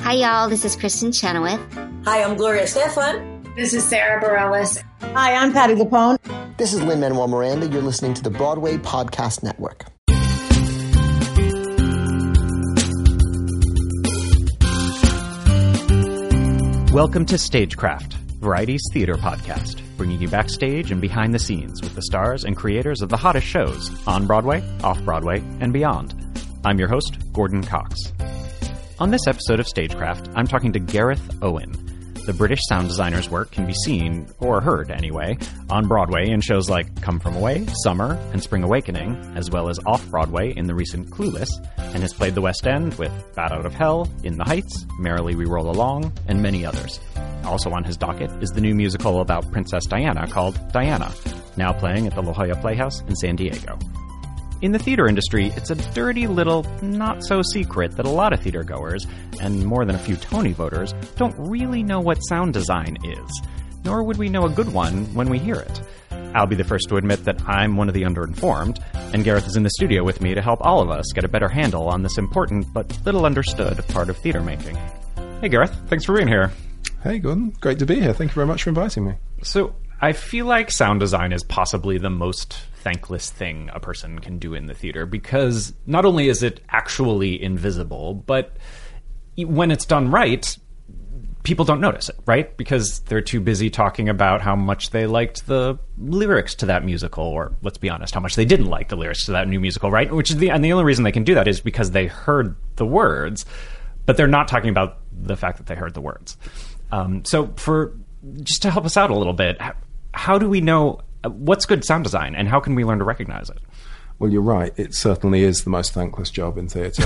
Hi, y'all. This is Kristen Chenoweth. Hi, I'm Gloria Stefan. This is Sarah Bareilles. Hi, I'm Patti LuPone. This is Lin-Manuel Miranda. You're listening to the Broadway Podcast Network. Welcome to Stagecraft, Variety's theater podcast, bringing you backstage and behind the scenes with the stars and creators of the hottest shows on Broadway, off-Broadway, and beyond. I'm your host, Gordon Cox. On this episode of Stagecraft, I'm talking to Gareth Owen. The British sound designer's work can be seen, or heard anyway, on Broadway in shows like Come From Away, Summer, and Spring Awakening, as well as off-Broadway in the recent Clueless, and has played the West End with Bat Out of Hell, In the Heights, Merrily We Roll Along, and many others. Also on his docket is the new musical about Princess Diana called Diana, now playing at the La Jolla Playhouse in San Diego. In the theater industry, it's a dirty little not-so-secret that a lot of theatergoers, and more than a few Tony voters, don't really know what sound design is. Nor would we know a good one when we hear it. I'll be the first to admit that I'm one of the underinformed, and Gareth is in the studio with me to help all of us get a better handle on this important but little understood part of theater making. Hey Gareth, thanks for being here. Hey Gordon, great to be here. Thank you very much for inviting me. So, I feel like sound design is possibly the most thankless thing a person can do in the theater, because not only is it actually invisible, but when it's done right, people don't notice it, right? Because they're too busy talking about how much they liked the lyrics to that musical, or let's be honest, how much they didn't like the lyrics to that new musical, right? And the only reason they can do that is because they heard the words, but they're not talking about the fact that they heard the words. So just to help us out a little bit, how do we know what's good sound design, and how can we learn to recognize it? Well, you're right. It certainly is the most thankless job in theatre.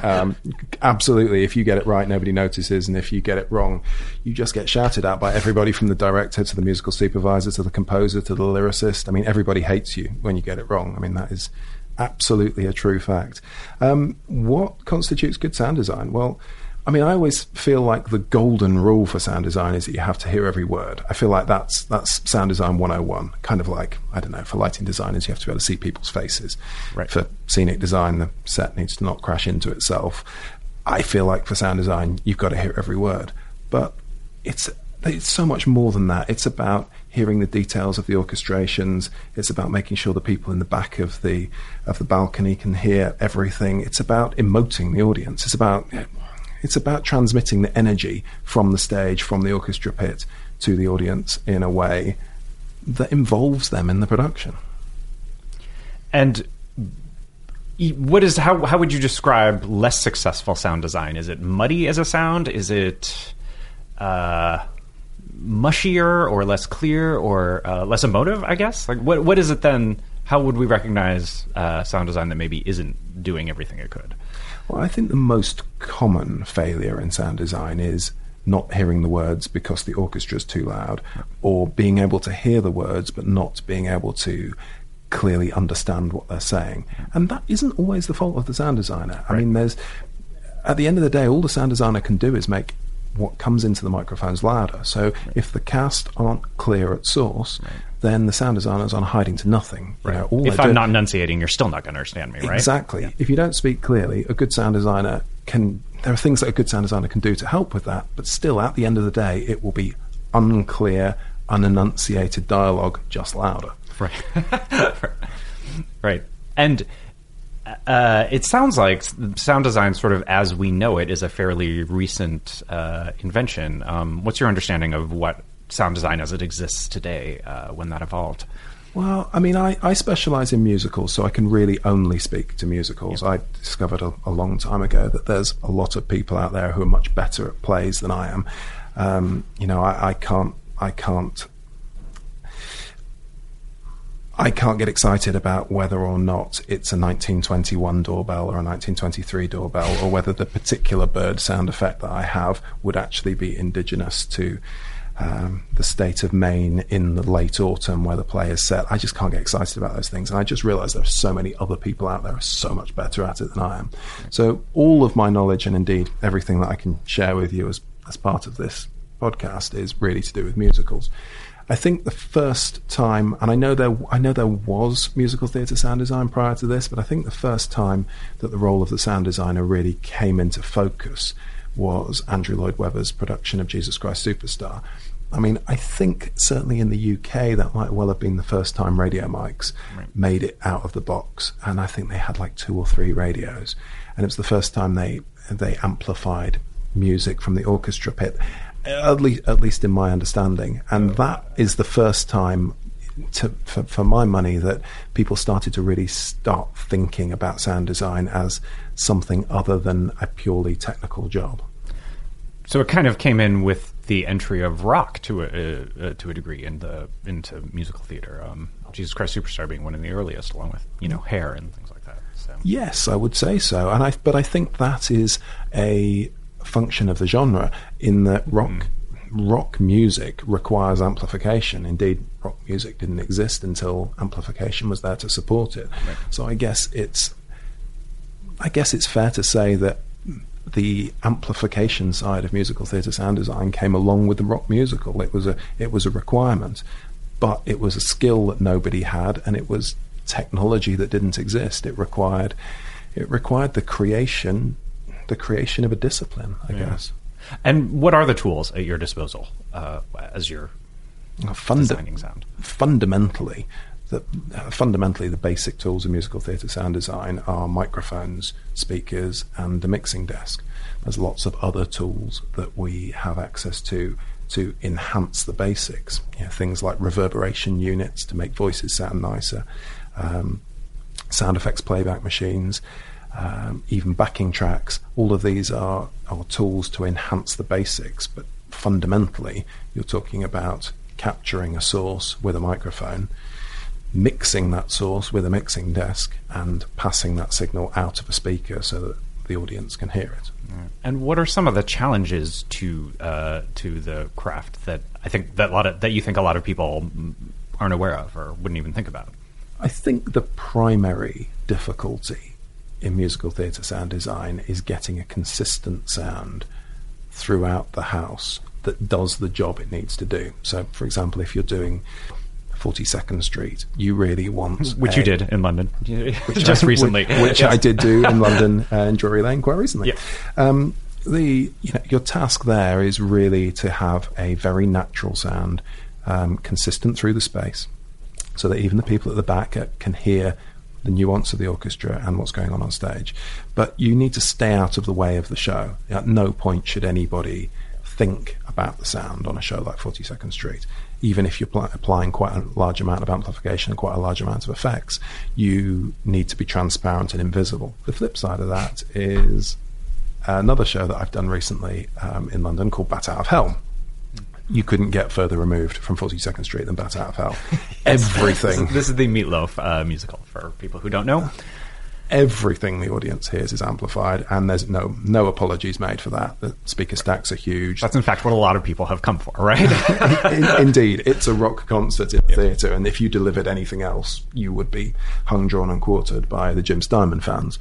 Absolutely. If you get it right, nobody notices. And if you get it wrong, you just get shouted at by everybody from the director to the musical supervisor to the composer to the lyricist. I mean, everybody hates you when you get it wrong. I mean, that is absolutely a true fact. What constitutes good sound design? Well, I mean, I always feel like the golden rule for sound design is that you have to hear every word. I feel like that's sound design 101. Kind of like, I don't know, for lighting designers, you have to be able to see people's faces. Right. For scenic design, the set needs to not crash into itself. I feel like for sound design, you've got to hear every word. But it's so much more than that. It's about hearing the details of the orchestrations. It's about making sure the people in the back of the balcony can hear everything. It's about emoting the audience. It's about transmitting the energy from the stage, from the orchestra pit to the audience in a way that involves them in the production. And how would you describe less successful sound design? Is it muddy as a sound? Is it mushier or less clear or less emotive, I guess? Like what is it then? How would we recognize sound design that maybe isn't doing everything it could? Well, I think the most common failure in sound design is not hearing the words because the orchestra is too loud, or being able to hear the words but not being able to clearly understand what they're saying. And that isn't always the fault of the sound designer. Right. I mean, at the end of the day, all the sound designer can do is make what comes into the microphones louder. So if the cast aren't clear at source, then the sound designer's on hiding to nothing. Right. If I'm not enunciating, you're still not going to understand me, right? Exactly. Yeah. If you don't speak clearly, a good sound designer there are things that a good sound designer can do to help with that, but still, at the end of the day, it will be unclear, unenunciated dialogue, just louder. Right. Right. And it sounds like sound design, sort of as we know it, is a fairly recent invention. What's your understanding of what sound design as it exists today, when that evolved? Well, I mean, I specialize in musicals, so I can really only speak to musicals. Yep. I discovered a long time ago that there's a lot of people out there who are much better at plays than I am. I can't get excited about whether or not it's a 1921 doorbell or a 1923 doorbell, or whether the particular bird sound effect that I have would actually be indigenous to the state of Maine in the late autumn where the play is set. I just can't get excited about those things. And I just realize there are so many other people out there who are so much better at it than I am. So all of my knowledge, and indeed everything that I can share with you as part of this podcast, is really to do with musicals. I think the first time, and I know there was musical theatre sound design prior to this, but I think the first time that the role of the sound designer really came into focus was Andrew Lloyd Webber's production of Jesus Christ Superstar. I mean, I think certainly in the UK that might well have been the first time Radio Mics made it out of the box, and I think they had like 2 or 3 radios, and it was the first time they amplified music from the orchestra pit, at least in my understanding, and that is the first time, for my money, that people started to really start thinking about sound design as something other than a purely technical job. So it kind of came in with the entry of rock to a degree into musical theater. Jesus Christ Superstar being one of the earliest, along with Hair and things like that. So. Yes, I would say so, but I think that is a function of the genre, in that rock music requires amplification. Indeed, rock music didn't exist until amplification was there to support it. Right. So I guess it's fair to say that the amplification side of musical theatre sound design came along with the rock musical. It was a requirement, but it was a skill that nobody had, and it was technology that didn't exist. It required the creation of a discipline, I guess. And what are the tools at your disposal as you're designing sound? Fundamentally, the basic tools of musical theatre sound design are microphones, speakers, and a mixing desk. There's lots of other tools that we have access to enhance the basics. Things like reverberation units to make voices sound nicer, sound effects playback machines, even backing tracks. All of these are tools to enhance the basics, but fundamentally you're talking about capturing a source with a microphone, mixing that source with a mixing desk, and passing that signal out of a speaker so that the audience can hear it. And what are some of the challenges to the craft that I think that you think a lot of people aren't aware of or wouldn't even think about? I think the primary difficulty in musical theatre sound design is getting a consistent sound throughout the house that does the job it needs to do. So, for example, if you're doing 42nd Street, you really want... Which you did in London just recently. Which I did do in London and Drury Lane quite recently. Yeah. Your task there is really to have a very natural sound, consistent through the space, so that even the people at the back can hear the nuance of the orchestra and what's going on stage. But you need to stay out of the way of the show. At no point should anybody think about the sound on a show like 42nd Street. Even if you're applying quite a large amount of amplification and quite a large amount of effects, you need to be transparent and invisible. The flip side of that is another show that I've done recently in London called Bat Out of Hell. You couldn't get further removed from 42nd Street than Bat Out of Hell. Everything. This is the Meatloaf musical, for people who don't know. Everything the audience hears is amplified, and there's no apologies made for that. The speaker stacks are huge. That's in fact what a lot of people have come for, right? Indeed. It's a rock concert in a theatre, and if you delivered anything else, you would be hung, drawn and quartered by the Jim Steinman fans.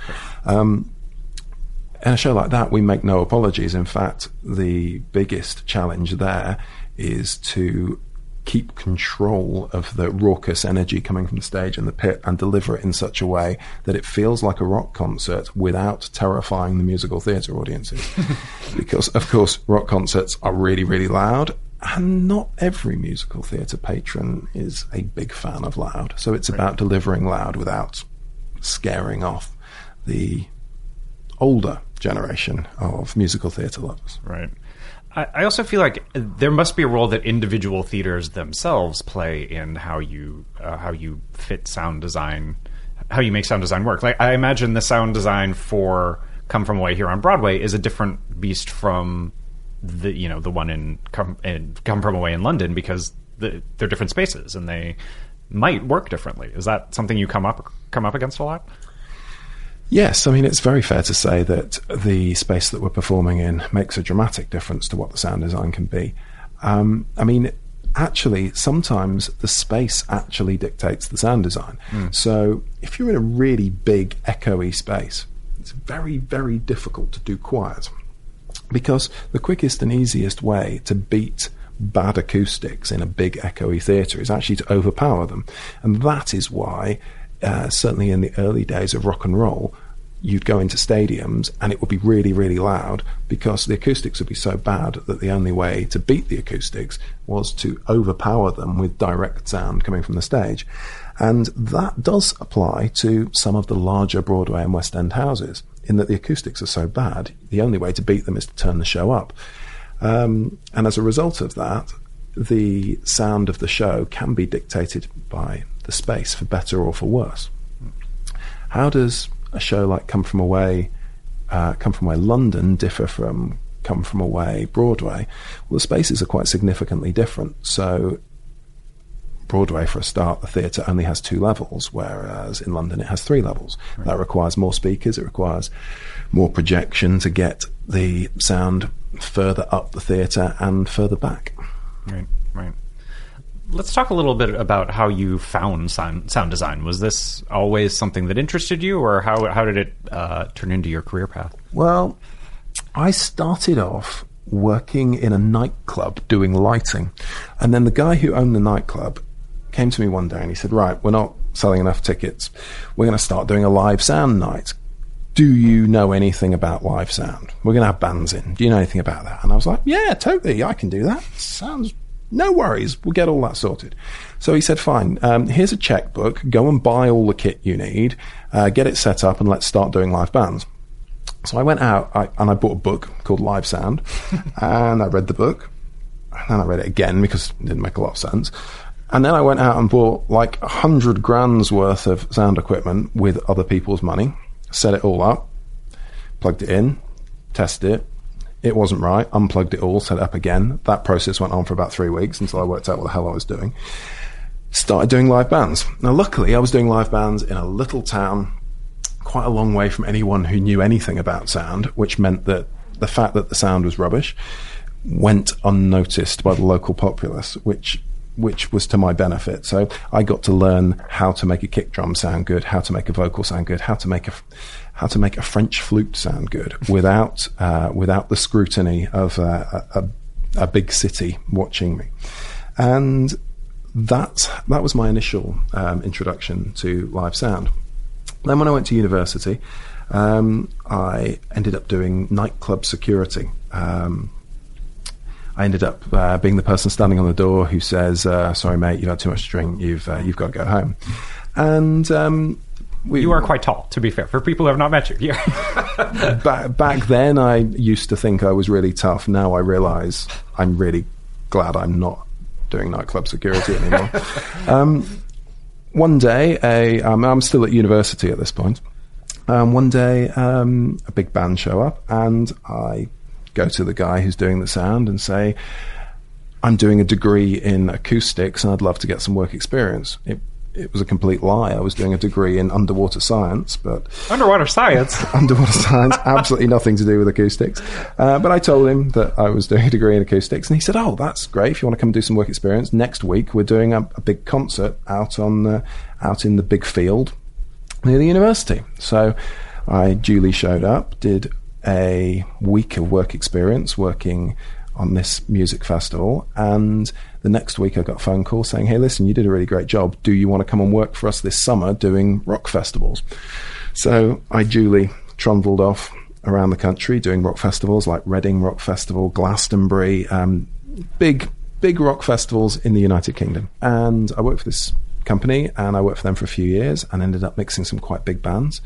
In a show like that, we make no apologies. In fact, the biggest challenge there is to keep control of the raucous energy coming from the stage and the pit and deliver it in such a way that it feels like a rock concert without terrifying the musical theatre audiences. Because, of course, rock concerts are really, really loud, and not every musical theatre patron is a big fan of loud. So it's about delivering loud without scaring off the older generation of musical theatre lovers. Right. I also feel like there must be a role that individual theaters themselves play in how you fit sound design, how you make sound design work. Like, I imagine the sound design for Come From Away here on Broadway is a different beast from the one in Come From Away in London, because they're different spaces and they might work differently. Is that something you come up against a lot? Yes, I mean, it's very fair to say that the space that we're performing in makes a dramatic difference to what the sound design can be. I mean, actually, sometimes the space actually dictates the sound design. So if you're in a really big, echoey space, it's very, very difficult to do quiet, because the quickest and easiest way to beat bad acoustics in a big, echoey theatre is actually to overpower them. And that is why... certainly in the early days of rock and roll, you'd go into stadiums and it would be really, really loud because the acoustics would be so bad that the only way to beat the acoustics was to overpower them with direct sound coming from the stage. And that does apply to some of the larger Broadway and West End houses, in that the acoustics are so bad, the only way to beat them is to turn the show up. And as a result of that, the sound of the show can be dictated by the space, for better or for worse. How does a show like Come From Away London differ from Come From Away Broadway? Well, the spaces are quite significantly different. So Broadway, for a start, the theatre only has 2 levels, whereas in London it has 3 levels. Right. That requires more speakers, it requires more projection to get the sound further up the theatre and further back. Right. Let's talk a little bit about how you found sound design. Was this always something that interested you, or how did it turn into your career path? Well, I started off working in a nightclub doing lighting. And then the guy who owned the nightclub came to me one day and he said, right, we're not selling enough tickets. We're going to start doing a live sound night. Do you know anything about live sound? We're going to have bands in. Do you know anything about that? And I was like, yeah, totally. I can do that. Sounds... No worries, we'll get all that sorted. So he said, fine, here's a checkbook, go and buy all the kit you need, get it set up, and let's start doing live bands. So I went out and I bought a book called Live Sound, and I read the book, and then I read it again because it didn't make a lot of sense. And then I went out and bought like 100 grand's worth of sound equipment with other people's money, set it all up, plugged it in, tested it. It wasn't right, unplugged it all, set it up again. That process went on for about 3 weeks until I worked out what the hell I was doing. Started doing live bands. Now, luckily, I was doing live bands in a little town quite a long way from anyone who knew anything about sound, which meant that the fact that the sound was rubbish went unnoticed by the local populace, which was to my benefit. So I got to learn how to make a kick drum sound good, how to make a vocal sound good, how to make a French flute sound good without the scrutiny of a big city watching me. And that was my initial introduction to live sound. Then when I went to university, I ended up doing nightclub security. I ended up being the person standing on the door who says, sorry mate, you've had too much to drink, you've got to go home. And you are quite tall, to be fair, for people who have not met you here. Back then, I used to think I was really tough. Now I realise I'm really glad I'm not doing nightclub security anymore. One day, I'm still at university at this point. One day, a big band show up, and I go to the guy who's doing the sound and say, I'm doing a degree in acoustics and I'd love to get some work experience. It was a complete lie. I was doing a degree in underwater science, but... Underwater science? Underwater science, absolutely nothing to do with acoustics. But I told him that I was doing a degree in acoustics, and he said, oh, that's great. If you want to come do some work experience, next week we're doing a big concert out in the big field near the university. So I duly showed up, did a week of work experience working on this music festival, and the next week I got a phone call saying, hey, listen, you did a really great job. Do you want to come and work for us this summer doing rock festivals? So I duly trundled off around the country doing rock festivals like Reading Rock Festival, Glastonbury, big rock festivals in the United Kingdom. And I worked for this company, and I worked for them for a few years and ended up mixing some quite big bands.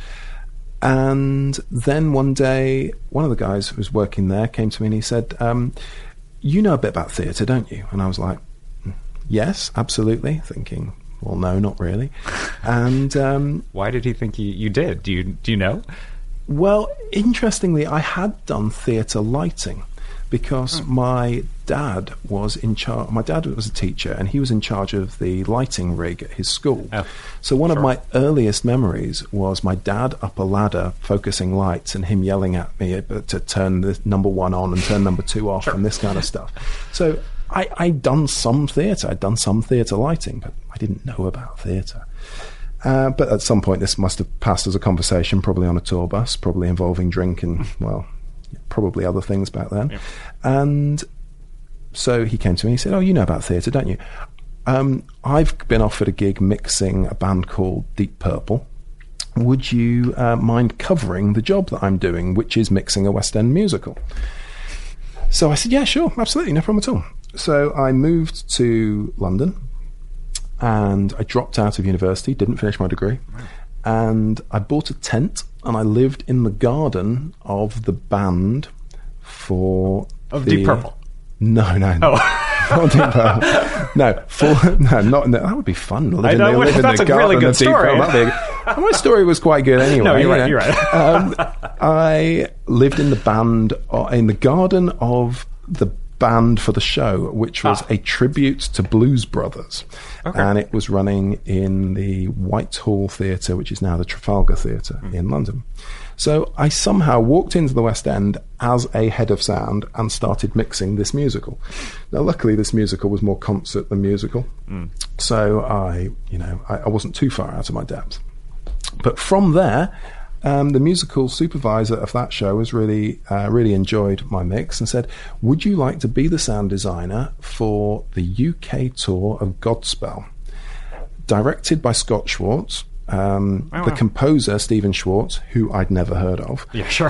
And then one day, one of the guys who was working there came to me and he said, you know a bit about theatre, don't you? And I was like, yes, absolutely, thinking, well, no, not really. And why did he think you did? Do you know? Well, interestingly, I had done theatre lighting because my dad was in charge. My dad was a teacher, and he was in charge of the lighting rig at his school. Oh, so one of my earliest memories was my dad up a ladder focusing lights and him yelling at me to turn the number 1 on and turn number 2 off and this kind of stuff. So I'd done some theatre. I'd done some theatre lighting, but I didn't know about theatre. But at some point, this must have passed as a conversation, probably on a tour bus, probably involving drink and, well, probably other things back then. Yeah. And so he came to me and he said, oh, you know about theatre, don't you? I've been offered a gig mixing a band called Deep Purple. would you mind covering the job that I'm doing, which is mixing a West End musical? So I said, yeah, sure, absolutely, no problem at all. So I moved to London, and I dropped out of university, didn't finish my degree, and I bought a tent, and I lived in the garden of the band for Deep Purple. No. Not Deep Purple. That would be fun. Live That's a really good story. My story was quite good anyway. No, you're right. I lived in the band, in the garden of the band for the show, which was a tribute to Blues Brothers. Okay. And it was running in the Whitehall Theatre, which is now the Trafalgar Theatre in London. So I somehow walked into the West End as a head of sound and started mixing this musical. Now, luckily, this musical was more concert than musical. So I wasn't too far out of my depth. But from there, the musical supervisor of that show was really enjoyed my mix and said, would you like to be the sound designer for the UK tour of Godspell? Directed by Scott Schwartz. The composer, Stephen Schwartz, who I'd never heard of. Yeah, sure.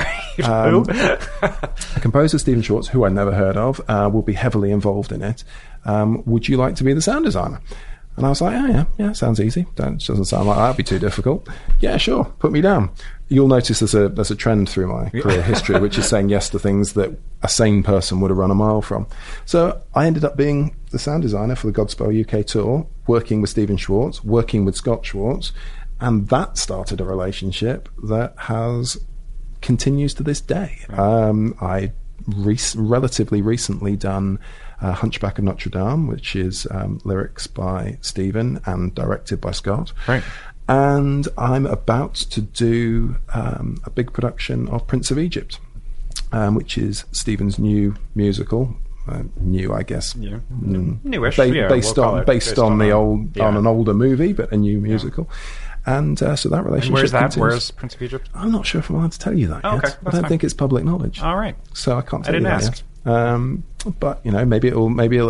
The composer, Stephen Schwartz, who I'd never heard of, will be heavily involved in it. Would you like to be the sound designer? And I was like, oh, yeah, sounds easy. Doesn't sound like that'd be too difficult. Yeah, sure, put me down. You'll notice there's a trend through my career history, which is saying yes to things that a sane person would have run a mile from. So I ended up being the sound designer for the Godspell UK tour, working with Stephen Schwartz, working with Scott Schwartz, and that started a relationship that continues to this day. I relatively recently done Hunchback of Notre Dame, which is lyrics by Stephen and directed by Scott. Right. And I'm about to do a big production of Prince of Egypt, which is Stephen's new musical. New, I guess. Yeah. Newish. Based on an older movie, but a new musical. And so that relationship. And where's that? Continues. Where's Prince of Egypt? I'm not sure if I'm allowed to tell you that yet. Okay, I don't think it's public knowledge. All right. So I can't tell you that yet. But maybe it'll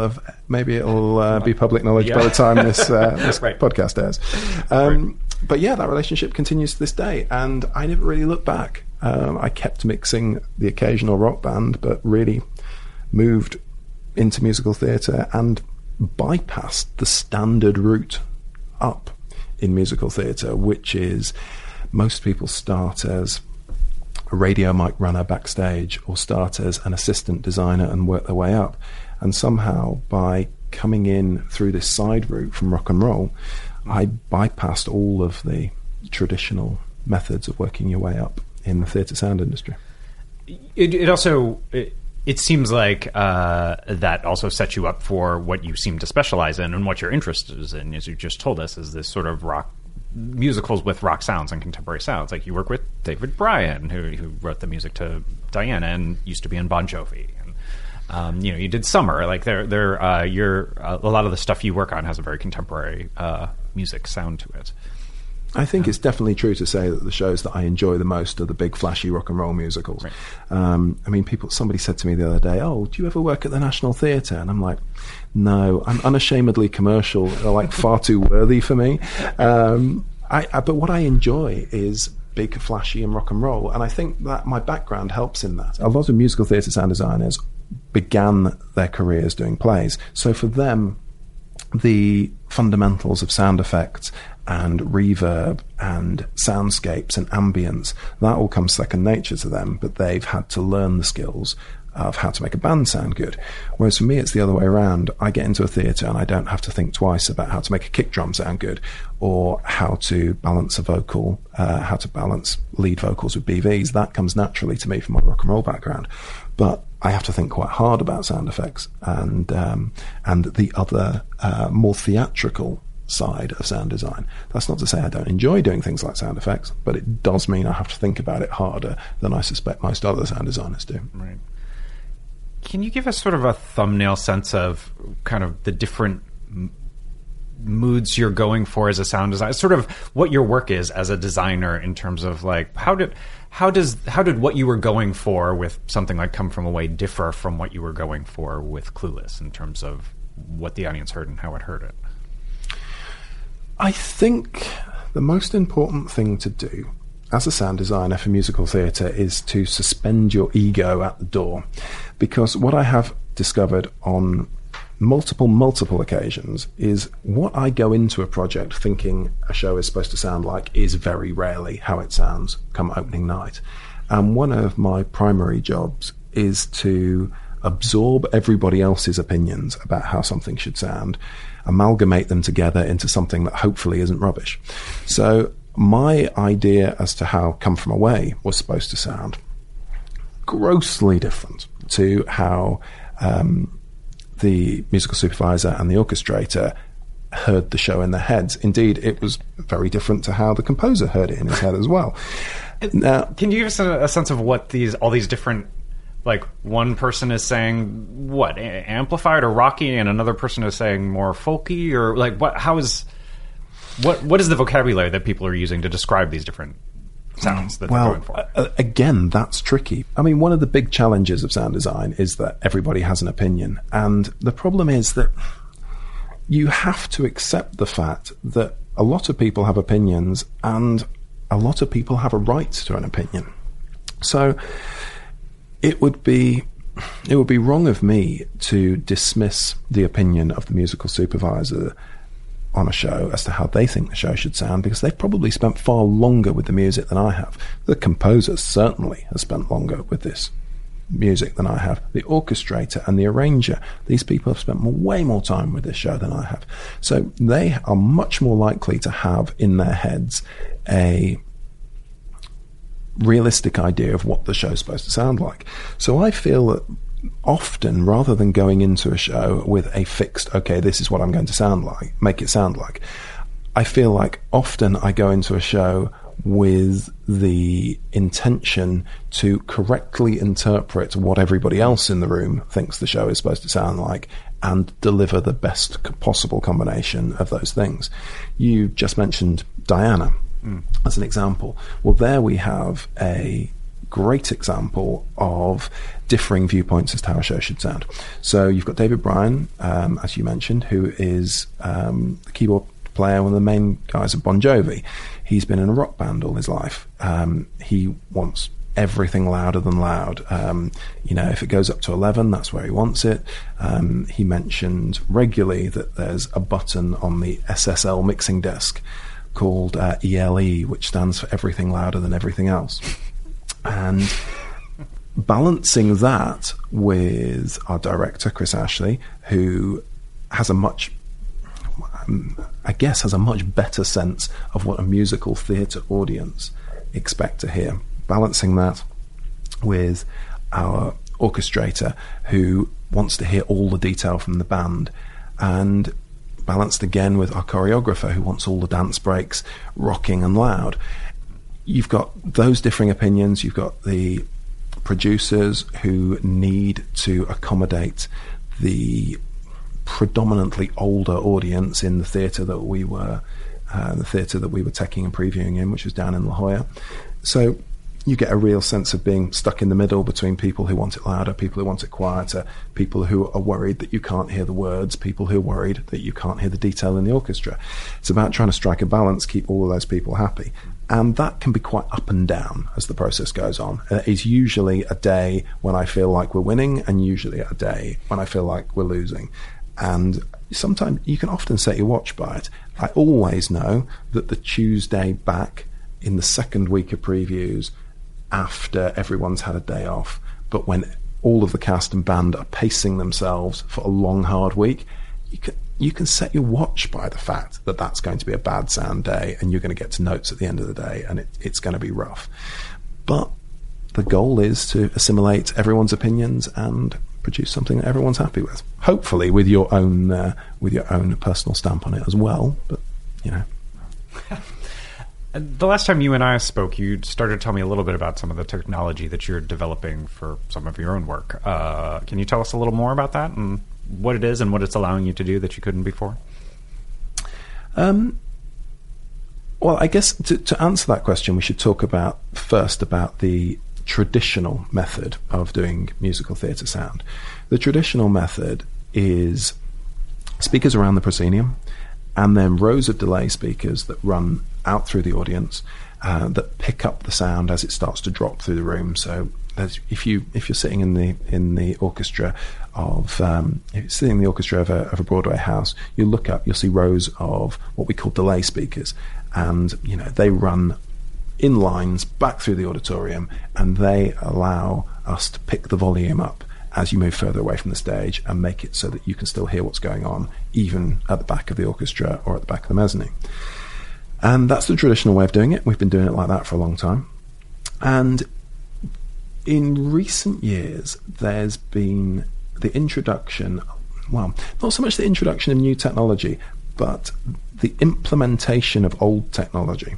be public knowledge by the time this podcast airs. But yeah, that relationship continues to this day, and I never really looked back. I kept mixing the occasional rock band, but really moved into musical theatre and bypassed the standard route up in musical theatre, which is most people start as a radio mic runner backstage or start as an assistant designer and work their way up. And somehow by coming in through this side route from rock and roll, I bypassed all of the traditional methods of working your way up in the theatre sound industry. It seems like that also sets you up for what you seem to specialize in and what your interest is in, as you just told us, is this sort of rock musicals with rock sounds and contemporary sounds. Like you work with David Bryan, who wrote the music to Diana and used to be in Bon Jovi. And, you did Summer. Like a lot of the stuff you work on has a very contemporary music sound to it. I think it's definitely true to say that the shows that I enjoy the most are the big, flashy rock and roll musicals. Right. Somebody said to me the other day, "Oh, do you ever work at the National Theatre?" And I'm like, "No, I'm unashamedly commercial. They're like far too worthy for me." But what I enjoy is big, flashy, and rock and roll, and I think that my background helps in that. A lot of musical theatre sound designers began their careers doing plays, so for them, the fundamentals of sound effects and reverb and soundscapes and ambience, that all comes second nature to them, but they've had to learn the skills of how to make a band sound good. Whereas for me, it's the other way around. I get into a theatre and I don't have to think twice about how to make a kick drum sound good or how to balance a vocal, how to balance lead vocals with BVs. That comes naturally to me from my rock and roll background. But I have to think quite hard about sound effects and the other more theatrical side of sound design. That's not to say I don't enjoy doing things like sound effects, but it does mean I have to think about it harder than I suspect most other sound designers do. Right. Can you give us sort of a thumbnail sense of kind of the different moods you're going for as a sound designer, sort of what your work is as a designer in terms of like how did what you were going for with something like Come From Away differ from what you were going for with Clueless in terms of what the audience heard and how it heard it? I think The most important thing to do as a sound designer for musical theatre is to suspend your ego at the door. Because what I have discovered on multiple occasions is what I go into a project thinking a show is supposed to sound like is very rarely how it sounds come opening night. And one of my primary jobs is to absorb everybody else's opinions about how something should sound, amalgamate them together into something that hopefully isn't rubbish. So my idea as to how Come From Away was supposed to sound, grossly different to how the musical supervisor and the orchestrator heard the show in their heads. Indeed, it was very different to how the composer heard it in his head as well. Now, can you give us a sense of what all these different, like, one person is saying what, amplified or rocky, and another person is saying more folky, or like what is the vocabulary that people are using to describe these different sounds that they're going for? Again, that's tricky. I mean, one of the big challenges of sound design is that everybody has an opinion, and the problem is that you have to accept the fact that a lot of people have opinions, and a lot of people have a right to an opinion. So it would be wrong of me to dismiss the opinion of the musical supervisor on a show as to how they think the show should sound, because they've probably spent far longer with the music than I have. The composer certainly has spent longer with this music than I have. The orchestrator and the arranger, these people have spent way more time with this show than I have. So they are much more likely to have in their heads a realistic idea of what the show's supposed to sound like. So I feel that often, rather than going into a show with a fixed, okay, this is what I'm going to sound like, make it sound like, I feel like often I go into a show with the intention to correctly interpret what everybody else in the room thinks the show is supposed to sound like and deliver the best possible combination of those things. You just mentioned Diana as an example. Well, there we have a great example of differing viewpoints as to how a show should sound. So you've got David Bryan, as you mentioned, who is the keyboard player, one of the main guys of Bon Jovi. He's been in a rock band all his life. He wants everything louder than loud. If it goes up to 11, that's where he wants it. He mentioned regularly that there's a button on the SSL mixing desk called ELE, which stands for everything louder than everything else. And balancing that with our director, Chris Ashley, who has a much better sense of what a musical theatre audience expect to hear. Balancing that with our orchestrator, who wants to hear all the detail from the band, and balanced again with our choreographer, who wants all the dance breaks rocking and loud. You've got those differing opinions. You've got the producers who need to accommodate the predominantly older audience in the theatre that we were teching and previewing in, which was down in La Jolla. So you get a real sense of being stuck in the middle between people who want it louder, people who want it quieter, people who are worried that you can't hear the words, people who are worried that you can't hear the detail in the orchestra. It's about trying to strike a balance, keep all of those people happy. And that can be quite up and down as the process goes on. It's usually a day when I feel like we're winning, and usually a day when I feel like we're losing. And sometimes you can often set your watch by it. I always know that the Tuesday back in the second week of previews, after everyone's had a day off, but when all of the cast and band are pacing themselves for a long, hard week, you can set your watch by the fact that that's going to be a bad sound day, and you're going to get to notes at the end of the day, and it's going to be rough. But the goal is to assimilate everyone's opinions and produce something that everyone's happy with. Hopefully with your own personal stamp on it as well. But The last time you and I spoke, you started to tell me a little bit about some of the technology that you're developing for some of your own work. Can you tell us a little more about that and what it is and what it's allowing you to do that you couldn't before? Well, I guess to answer that question, we should talk about the traditional method of doing musical theatre sound. The traditional method is speakers around the proscenium, and then rows of delay speakers that run out through the audience that pick up the sound as it starts to drop through the room. So if you're sitting in the orchestra of a Broadway house, you look up, you'll see rows of what we call delay speakers, and they run in lines back through the auditorium, and they allow us to pick the volume up as you move further away from the stage and make it so that you can still hear what's going on, even at the back of the orchestra or at the back of the mezzanine. And that's the traditional way of doing it. We've been doing it like that for a long time. And in recent years, there's been the introduction, well, not so much the introduction of new technology, but the implementation of old technology,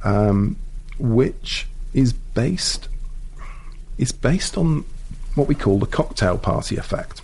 which is based on what we call the cocktail party effect.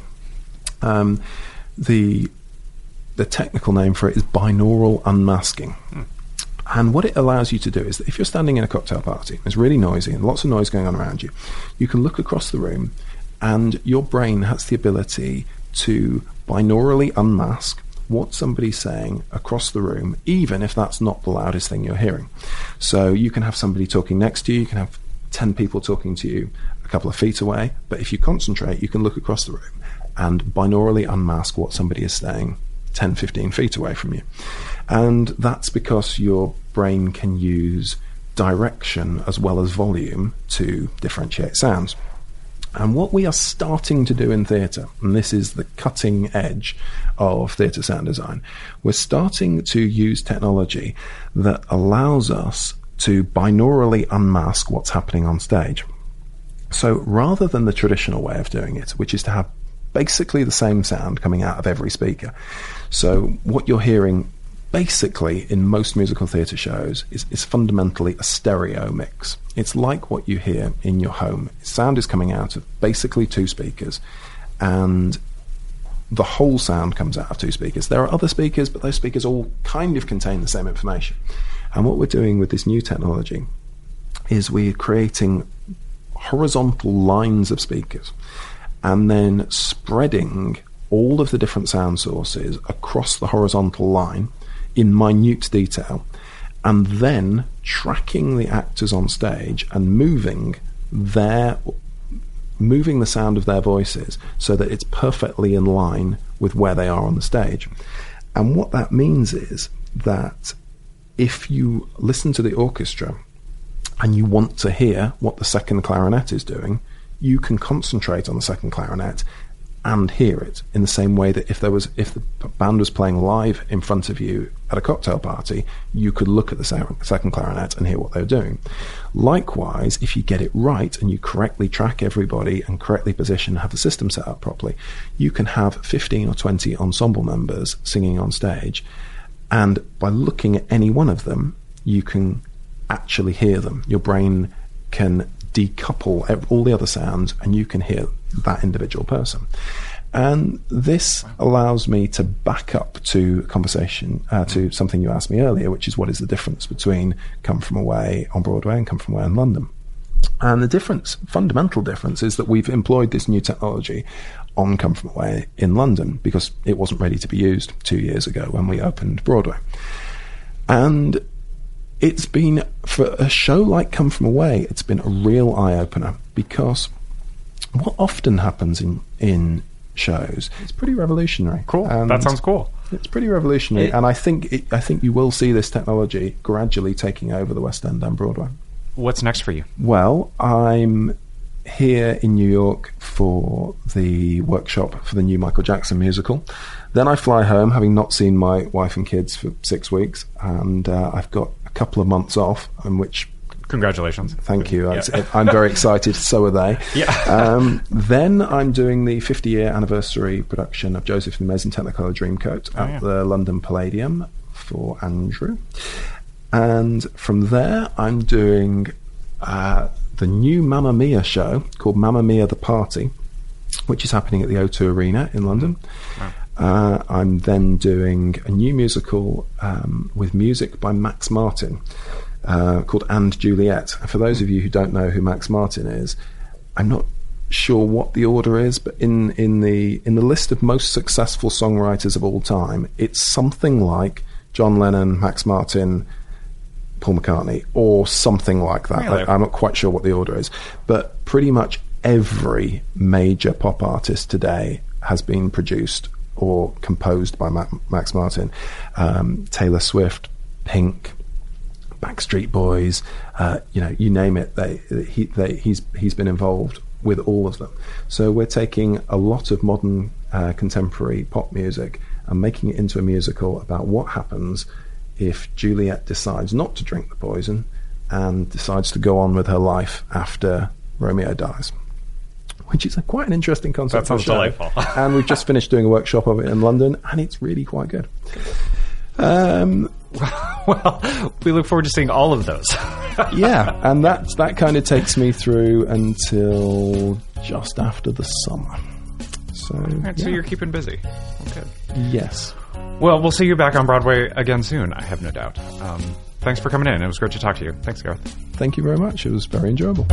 The technical name for it is binaural unmasking. And what it allows you to do is that if you're standing in a cocktail party, it's really noisy and lots of noise going on around you, you can look across the room and your brain has the ability to binaurally unmask what somebody's saying across the room, even if that's not the loudest thing you're hearing. So you can have somebody talking next to you, you can have 10 people talking to you a couple of feet away, but if you concentrate, you can look across the room and binaurally unmask what somebody is saying 10, 15 feet away from you. And that's because your brain can use direction as well as volume to differentiate sounds. And what we are starting to do in theatre, and this is the cutting edge of theatre sound design, we're starting to use technology that allows us to binaurally unmask what's happening on stage. So rather than the traditional way of doing it, which is to have basically the same sound coming out of every speaker. So what you're hearing basically in most musical theatre shows is fundamentally a stereo mix. It's like what you hear in your home. Sound is coming out of basically two speakers, and the whole sound comes out of two speakers. There are other speakers, but those speakers all kind of contain the same information. And what we're doing with this new technology is we're creating horizontal lines of speakers and then spreading all of the different sound sources across the horizontal line in minute detail, and then tracking the actors on stage and moving the sound of their voices so that it's perfectly in line with where they are on the stage. And what that means is that if you listen to the orchestra and you want to hear what the second clarinet is doing, you can concentrate on the second clarinet and hear it in the same way that if the band was playing live in front of you at a cocktail party, you could look at the second clarinet and hear what they were doing. Likewise, if you get it right and you correctly track everybody and correctly position, have the system set up properly, you can have 15 or 20 ensemble members singing on stage, and by looking at any one of them, you can actually hear them. Your brain can decouple all the other sounds and you can hear that individual person. And this allows me to back up to conversation, to something you asked me earlier, which is what is the difference between Come From Away on Broadway and Come From Away in London. And the fundamental difference is that we've employed this new technology on Come From Away in London because it wasn't ready to be used 2 years ago when we opened Broadway. And it's been, for a show like Come From Away, it's been a real eye-opener, because what often happens in shows, it's pretty revolutionary. Cool. That sounds cool. It's pretty revolutionary, and I think you will see this technology gradually taking over the West End and Broadway. What's next for you? Well, I'm here in New York for the workshop for the new Michael Jackson musical. Then I fly home, having not seen my wife and kids for 6 weeks, and I've got a couple of months off, in which... Congratulations. Thank you. Yeah. I'm very excited, so are they. Yeah. Then I'm doing the 50-year anniversary production of Joseph and the Amazing Technicolor Dreamcoat at the London Palladium for Andrew. And from there, I'm doing the new Mamma Mia show called Mamma Mia the Party, which is happening at the O2 Arena in London. Wow. I'm then doing a new musical with music by Max Martin called And Juliet. And for those of you who don't know who Max Martin is, I'm not sure what the order is, but in the list of most successful songwriters of all time, it's something like John Lennon, Max Martin, Paul McCartney or something like that. Really? I'm not quite sure what the order is, but pretty much every major pop artist today has been produced or composed by Max Martin. Taylor Swift, Pink, Backstreet Boys, you name it. He's been involved with all of them. So we're taking a lot of modern contemporary pop music and making it into a musical about what happens if Juliet decides not to drink the poison and decides to go on with her life after Romeo dies. Which is quite an interesting concept. That sounds delightful. And we've just finished doing a workshop of it in London, and it's really quite good. Well, we look forward to seeing all of those. Yeah, and that kind of takes me through until just after the summer. So, Right, so you're keeping busy. Okay. Yes. Well, we'll see you back on Broadway again soon, I have no doubt. Thanks for coming in. It was great to talk to you. Thanks, Gareth. Thank you very much. It was very enjoyable.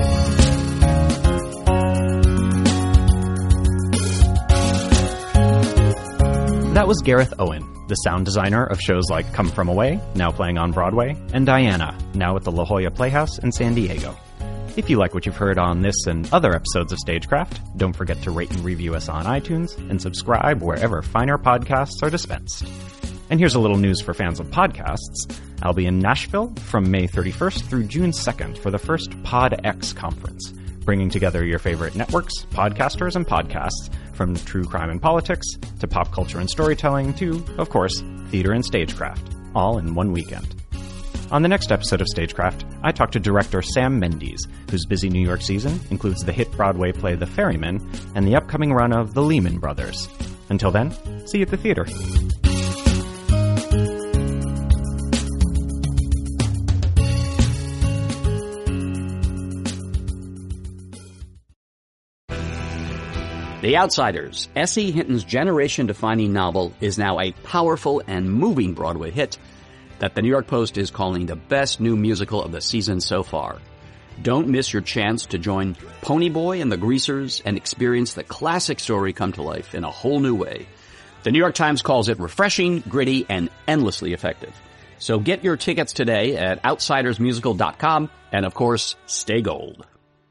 That was Gareth Owen, the sound designer of shows like Come From Away, now playing on Broadway, and Diana, now at the La Jolla Playhouse in San Diego. If you like what you've heard on this and other episodes of Stagecraft, don't forget to rate and review us on iTunes and subscribe wherever finer podcasts are dispensed. And here's a little news for fans of podcasts. I'll be in Nashville from May 31st through June 2nd for the first PodX conference, bringing together your favorite networks, podcasters, and podcasts, from true crime and politics, to pop culture and storytelling, to, of course, theater and stagecraft, all in one weekend. On the next episode of Stagecraft, I talk to director Sam Mendes, whose busy New York season includes the hit Broadway play The Ferryman and the upcoming run of The Lehman Brothers. Until then, see you at the theater. The Outsiders, S.E. Hinton's generation-defining novel, is now a powerful and moving Broadway hit that the New York Post is calling the best new musical of the season so far. Don't miss your chance to join Ponyboy and the Greasers and experience the classic story come to life in a whole new way. The New York Times calls it refreshing, gritty, and endlessly effective. So get your tickets today at outsidersmusical.com, and of course, stay gold.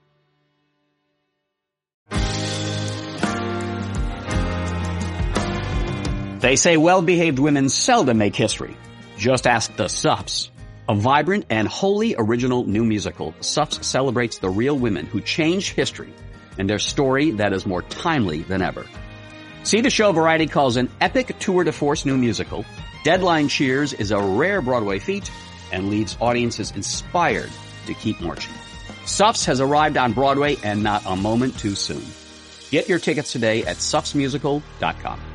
They say well-behaved women seldom make history. Just ask the Suffs. A vibrant and wholly original new musical, Suffs celebrates the real women who changed history and their story that is more timely than ever. See the show Variety calls an epic tour de force new musical. Deadline cheers is a rare Broadway feat and leaves audiences inspired to keep marching. Suffs has arrived on Broadway and not a moment too soon. Get your tickets today at suffsmusical.com.